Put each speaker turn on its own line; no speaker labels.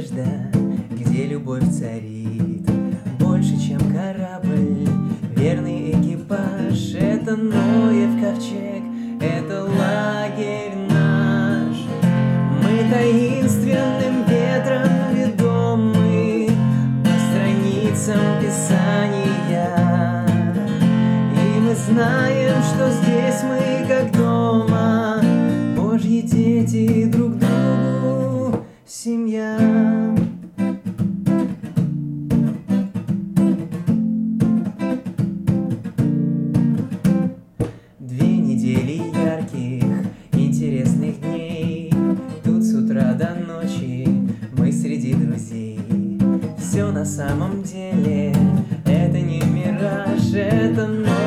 надежда, где любовь царит. Больше, чем корабль, верный экипаж. Это Ноев ковчег, это лагерь наш. Мы таинственным ветром ведомы по страницам Писания. И мы знаем, что здесь мы как дома, Божьи дети, друг другу семья. Две недели ярких, интересных дней. Тут с утра до ночи мы среди друзей. Все на самом деле, это не мираж, это ночь.